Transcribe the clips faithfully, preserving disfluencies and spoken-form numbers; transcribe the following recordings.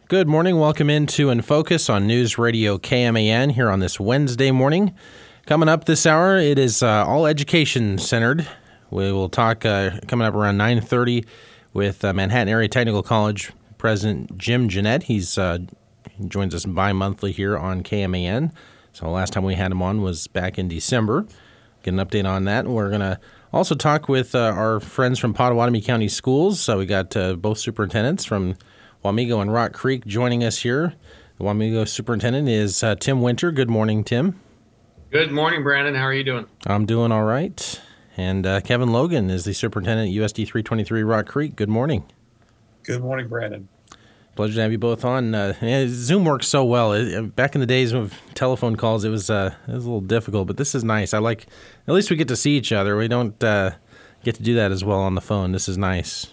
Good morning. Welcome into In Focus on News Radio K M A N here on this Wednesday morning. Coming up this hour, it is uh, all education centered. We will talk uh, coming up around nine thirty with uh, Manhattan Area Technical College President Jim Jeanette. He's uh, he joins us bi-monthly here on K M A N. So last time we had him on was back in December. Get an update on that. And we're going to also talk with uh, our friends from Pottawatomie County Schools. So we got uh, both superintendents from Wamego and Rock Creek joining us here. The Wamego superintendent is uh, Tim Winter. Good morning, Tim. Good morning, Brandon. How are you doing? I'm doing all right. And uh, Kevin Logan is the superintendent at U S D three twenty-three Rock Creek. Good morning. Good morning, Brandon. Pleasure to have you both on. Uh, yeah, Zoom works so well. It, back in the days of telephone calls, it was uh, it was a little difficult, but this is nice. I like, at least we get to see each other. We don't uh, get to do that as well on the phone. This is nice.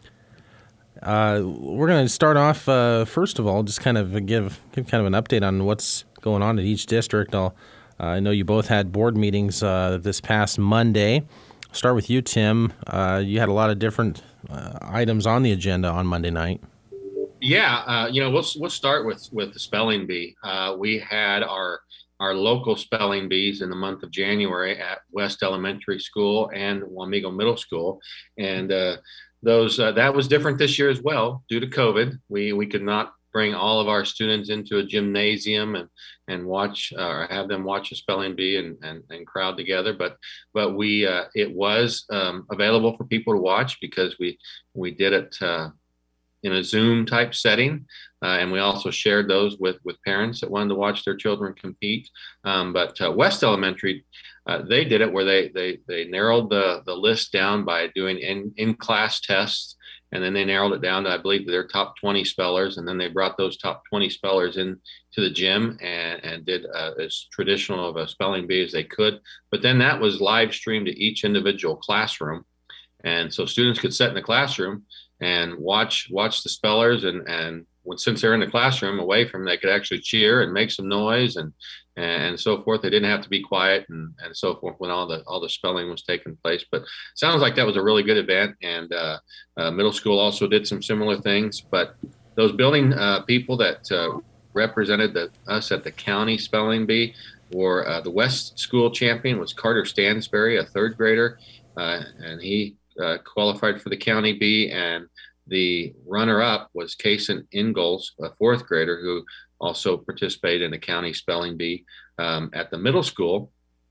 Uh, we're going to start off, uh, first of all, just kind of give give kind of an update on what's going on at each district. I'll, uh, I know you both had board meetings uh, this past Monday. I'll start with you, Tim. Uh, you had a lot of different uh, items on the agenda on Monday night. Yeah, uh, you know, we'll we'll start with with the spelling bee. Uh, we had our our local spelling bees in the month of January at West Elementary School and Wamego Middle School, and uh, those uh, that was different this year as well due to COVID. We we could not bring all of our students into a gymnasium and and watch uh, or have them watch a spelling bee and and, and crowd together. But but we uh, it was um, available for people to watch because we we did it uh, in a Zoom type setting. Uh, and we also shared those with, with parents that wanted to watch their children compete. Um, but uh, West Elementary, uh, they did it where they they they narrowed the, the list down by doing in, in-class tests. And then they narrowed it down to, I believe, their top twenty spellers. And then they brought those top twenty spellers in to the gym and, and did uh, as traditional of a spelling bee as they could. But then that was live streamed to each individual classroom. And so students could sit in the classroom and watch watch the spellers, and and when, since they're in the classroom away from them, they could actually cheer and make some noise and and so forth. They didn't have to be quiet and, and so forth when all the all the spelling was taking place. But it sounds like that was a really good event. And uh, uh, middle school also did some similar things. But those building uh, people that uh, represented the, us at the county spelling bee were uh, the West School champion was Carter Stansberry, a third grader, uh, and he Uh, qualified for the county bee, and the runner-up was Kason Ingalls, a fourth grader who also participated in the county spelling bee. Um, at the middle school,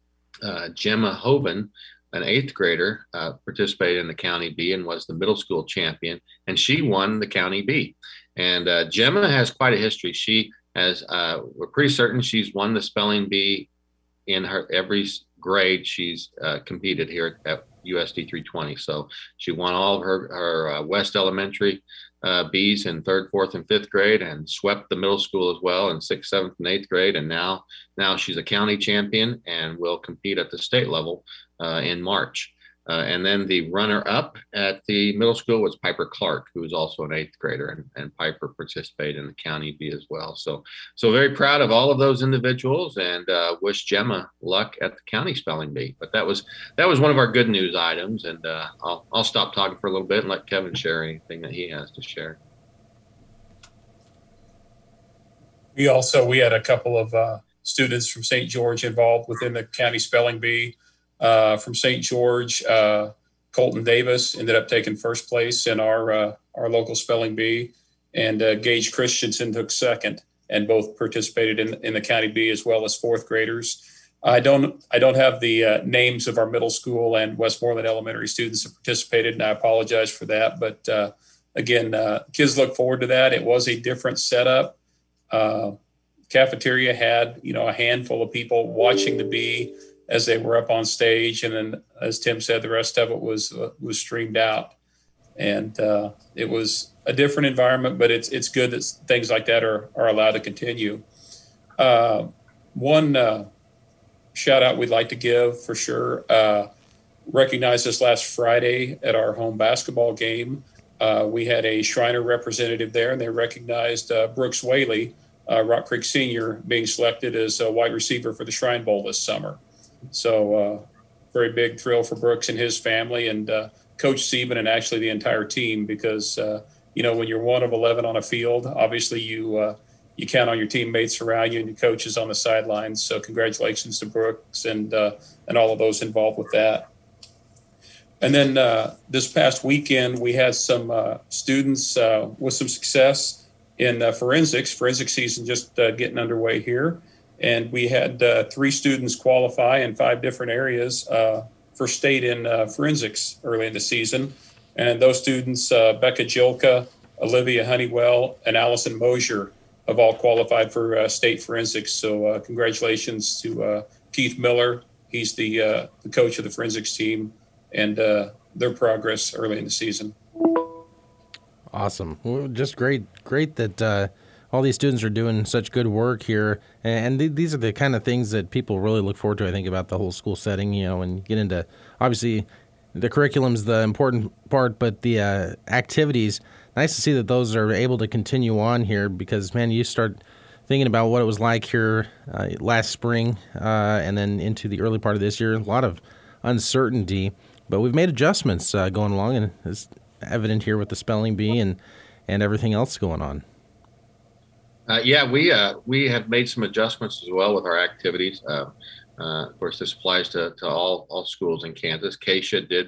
uh, Gemma Hoven, an eighth grader, uh, participated in the county bee and was the middle school champion, and she won the county bee. And uh, Gemma has quite a history. She has, uh, we're pretty certain she's won the spelling bee in her every grade she's uh, competed here at U S D three twenty. So she won all of her, her uh, West Elementary uh, bees in third, fourth, and fifth grade, and swept the middle school as well in sixth, seventh, and eighth grade. And now, now she's a county champion and will compete at the state level uh, in March. Uh, and then the runner-up at the middle school was Piper Clark, who was also an eighth grader, and, and Piper participated in the county bee as well. So, so very proud of all of those individuals, and uh, wish Gemma luck at the county spelling bee. But that was that was one of our good news items, and uh, I'll I'll stop talking for a little bit and let Kevin share anything that he has to share. We also we had a couple of uh, students from Saint George involved within the county spelling bee. Uh, from Saint George, uh, Colton Davis ended up taking first place in our uh, our local spelling bee, and uh, Gage Christensen took second, and both participated in, in the county bee as well as fourth graders. I don't I don't have the uh, names of our middle school and Westmoreland Elementary students that participated, and I apologize for that. But uh, again, uh, kids look forward to that. It was a different setup. Uh, cafeteria had you know a handful of people watching the bee as they were up on stage. And then, as Tim said, the rest of it was uh, was streamed out. And uh, it was a different environment, but it's it's good that things like that are, are allowed to continue. Uh, one uh, shout out we'd like to give for sure, uh, recognized this last Friday at our home basketball game. Uh, we had a Shriner representative there, and they recognized uh, Brooks Whaley, uh, Rock Creek Senior, being selected as a wide receiver for the Shrine Bowl this summer. So uh, very big thrill for Brooks and his family, and uh, Coach Sieben and actually the entire team, because uh, you know, when you're one of eleven on a field, obviously you uh, you count on your teammates around you and your coaches on the sidelines. So congratulations to Brooks and uh, and all of those involved with that. And then uh, this past weekend, we had some uh, students uh, with some success in uh, forensics. Forensic season just uh, getting underway here. And we had uh, three students qualify in five different areas uh, for state in uh, forensics early in the season. And those students, uh, Becca Jilka, Olivia Honeywell, and Allison Mosier, have all qualified for uh, state forensics. So uh, congratulations to uh, Keith Miller. He's the, uh, the coach of the forensics team, and uh, their progress early in the season. Awesome. Well, just great, great that uh, all these students are doing such good work here. And th- these are the kind of things that people really look forward to, I think, about the whole school setting, you know, and get into, obviously, the curriculum's the important part, but the uh, activities, nice to see that those are able to continue on here because, man, you start thinking about what it was like here uh, last spring uh, and then into the early part of this year, a lot of uncertainty. But we've made adjustments uh, going along, and it's evident here with the spelling bee and, and everything else going on. Uh, yeah, we uh, we have made some adjustments as well with our activities. Uh, uh, of course, this applies to, to all, all schools in Kansas. Keisha did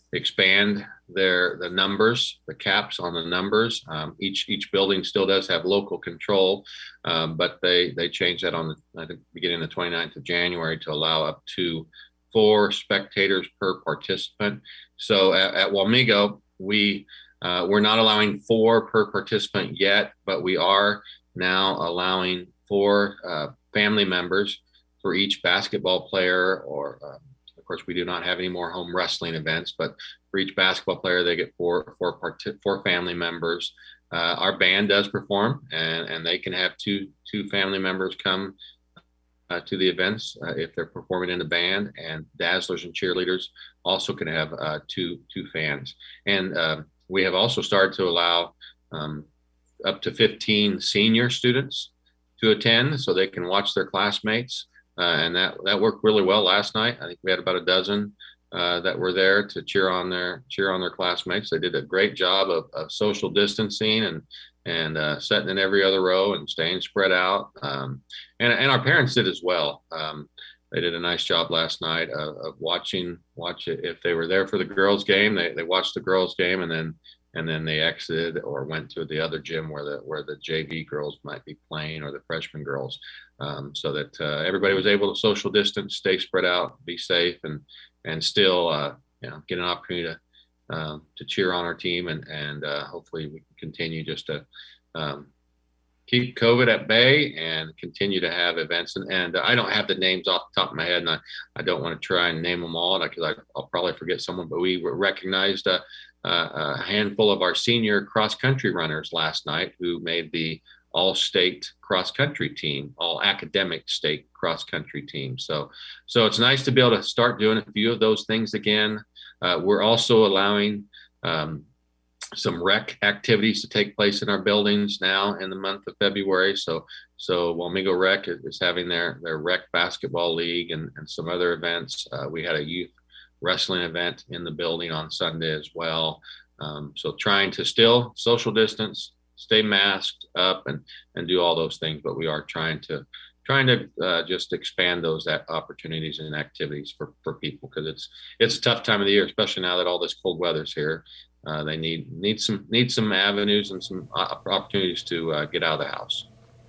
expand their the numbers, the caps on the numbers. Um, each each building still does have local control, um, but they they changed that on the I think beginning the twenty-ninth of January to allow up to four spectators per participant. So at, at Wamego, we uh, we're not allowing four per participant yet, but we are now allowing four uh, family members for each basketball player, or uh, of course we do not have any more home wrestling events, but for each basketball player they get four four part- four family members. Uh, our band does perform, and and they can have two two family members come uh, to the events uh, if they're performing in the band, and dazzlers and cheerleaders also can have uh, two two fans. And uh, we have also started to allow um, up to fifteen senior students to attend so they can watch their classmates. Uh, and that, that worked really well last night. I think we had about a dozen uh, that were there to cheer on their cheer on their classmates. They did a great job of, of social distancing and and uh, sitting in every other row and staying spread out. Um, and, and our parents did as well. Um, they did a nice job last night of, of watching watch it. If they were there for the girls' game, they, they watched the girls' game, and then and then they exited or went to the other gym where the where the J V girls might be playing, or the freshman girls, um, so that uh, everybody was able to social distance, stay spread out, be safe, and and still uh, you know get an opportunity to um, to cheer on our team, and and uh, hopefully we can continue just to um, keep COVID at bay and continue to have events. And, and I don't have the names off the top of my head, and I, I don't want to try and name them all because I'll probably forget someone, but we recognized uh, Uh, a handful of our senior cross-country runners last night who made the all-state cross-country team, all academic state cross-country team. So, so it's nice to be able to start doing a few of those things again. Uh, we're also allowing um, some rec activities to take place in our buildings now in the month of February. So, so Wamego Rec is having their their rec basketball league and, and some other events. Uh, we had a youth wrestling event in the building on Sunday as well. Um, so trying to still social distance, stay masked up, and and do all those things, but we are trying to trying to uh, just expand those opportunities and activities for, for people, because it's it's a tough time of the year, especially now that all this cold weather's here. Uh, they need need some need some avenues and some opportunities to uh, get out of the house.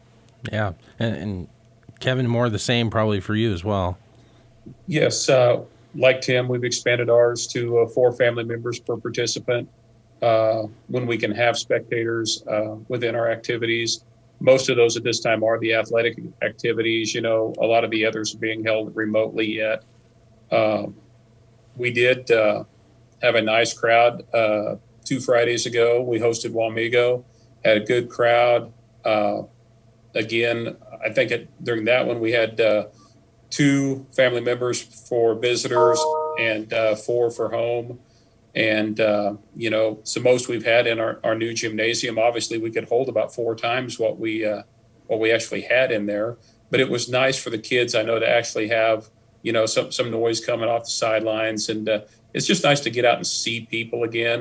Yeah, and, and Kevin, more the same probably for you as well. Yes. Uh, Like Tim, we've expanded ours to uh, four family members per participant uh, when we can have spectators uh, within our activities. Most of those at this time are the athletic activities. You know, a lot of the others are being held remotely yet. Uh, we did uh, have a nice crowd uh, two Fridays ago. We hosted Wamego, had a good crowd. Uh, again, I think it, during that one we had uh, two family members for visitors and uh, four for home. And, uh, you know, so most we've had in our, our new gymnasium. Obviously, we could hold about four times what we uh, what we actually had in there. But it was nice for the kids, I know, to actually have, you know, some, some noise coming off the sidelines. And uh, it's just nice to get out and see people again.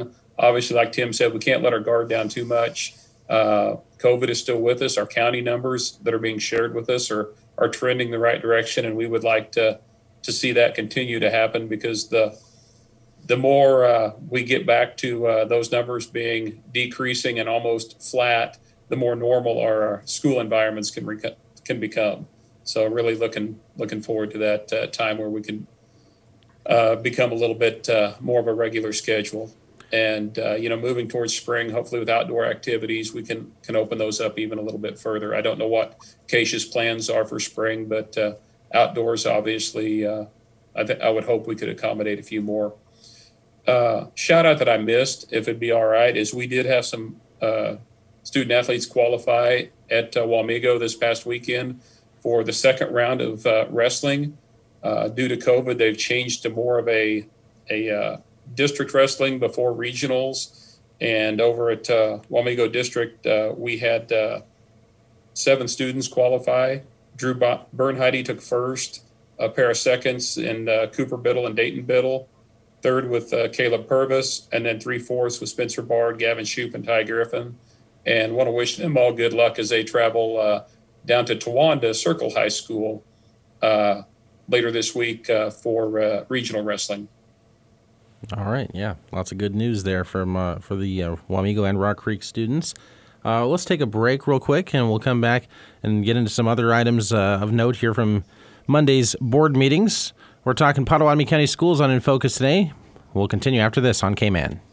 obviously, like Tim said, we can't let our guard down too much. Uh, COVID is still with us. Our county numbers that are being shared with us are are trending the right direction, and we would like to to see that continue to happen, because the the more uh, we get back to uh, those numbers being decreasing and almost flat, the more normal our school environments can rec- can become. So really looking looking forward to that uh, time where we can uh, become a little bit uh, more of a regular schedule. And, uh, you know, moving towards spring, hopefully with outdoor activities, we can can open those up even a little bit further. I don't know what Acacia's plans are for spring, but uh, outdoors, obviously, uh, I, th- I would hope we could accommodate a few more. Uh, shout out that I missed, if it'd be all right, is we did have some uh, student athletes qualify at uh, Wamego this past weekend for the second round of uh, wrestling. Uh, due to COVID, they've changed to more of a a uh, district wrestling before regionals. And over at uh, Wamego District, uh, we had uh, seven students qualify. Drew Bernheide took first, a pair of seconds in uh, Cooper Biddle and Dayton Biddle, third with uh, Caleb Purvis, and then three fourths with Spencer Bard, Gavin Shoup, and Ty Griffin. And want to wish them all good luck as they travel uh, down to Towanda Circle High School uh, later this week uh, for uh, regional wrestling. All right, yeah, lots of good news there from uh, for the uh, Wamego and Rock Creek students. Uh, let's take a break real quick, and we'll come back and get into some other items uh, of note here from Monday's board meetings. We're talking Potawatomi County Schools on In Focus today. We'll continue after this on K-Man.